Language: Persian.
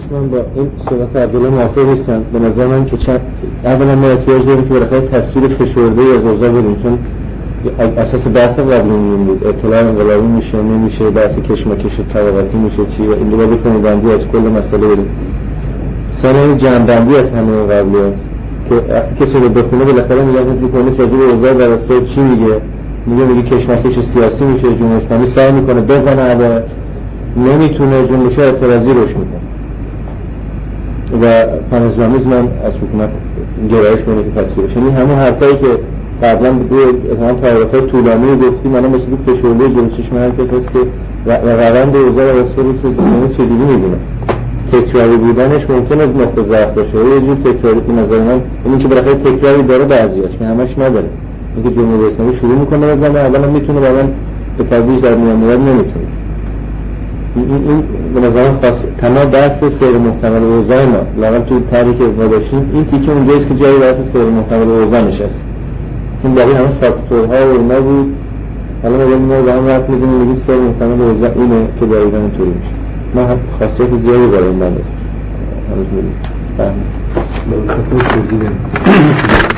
من با این صحبت عبدالله موافق نیستم. به نظر من که اولا ما احتیاج داریم که بالاخره تصویر فشرده از اوضاع بدیم، چون اساس بحث قبلی این بود اطلاع انقلابی میشه نمیشه، بحث کشمکش طبقاتی میشه چی، و این دو باید جنبندی از کل مسئله بدیم. ثانیاً جنبندی از همه اون قبلی هست که کسی رو بخونه بالاخره میگه کسی که کنیست راجع به اوضاع در راستای چی میگه کشمکش سیاسی میشه، جمهوری اسلامی سعی میکنه بزنه عدالت، نمیتونه، جنبش اعتراضی روش میکنه و پاناسلامیسم از حکومت گرایش کنه که تصویرش. یعنی همون حرفایی که قبلا به تعریفات طولانی گفتیم الان مثل فشرده جلوی چشم هر کس هست که روند اوضاع و رسول رو چجوری میبینه. تکراری بودنش ممکن از نقطه ضعف باشه، یه جور تکراری به نظر من اینی که بالاخره تکراری داره بعضیاش که همش نداره. اینکه جمهوری اسلامی شروع میکنه بزنه اولا میتونه بعداً به تدریج در میان نمیتونه. این به نظرم خاص تمام دست سیر محتمل اوضاع ما لااقل تو طرحی که ما داشتیم این تیکه اونجاییست که جایی دست سیر محتمل اوضاع نشست. این باقی همه فاکتورها و اینا بود. حالا ما به هم رفت میگیم سیر محتمل اوضاع اینه که دقیقاً اینطوری میشه. ما خاصیت زیادی برای این نداریم. هنوز می‌بینیم. با خاصیت